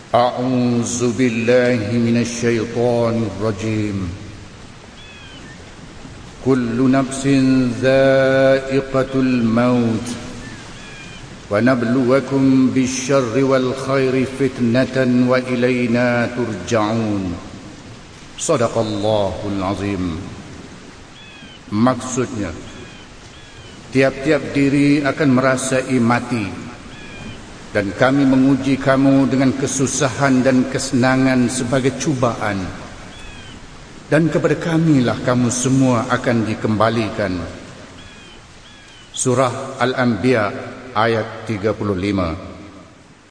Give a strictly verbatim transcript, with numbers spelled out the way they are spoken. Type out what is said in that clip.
أعوذ بالله من الشيطان الرجيم كل نفس ذائقة الموت ونبلوكم بالشر والخير فتنة وإلينا ترجعون صدق الله العظيم. Maksudnya, tiap-tiap diri akan merasai mati, dan kami menguji kamu dengan kesusahan dan kesenangan sebagai cubaan, dan kepada kamilah kamu semua akan dikembalikan. Surah Al-Anbiya ayat tiga puluh lima.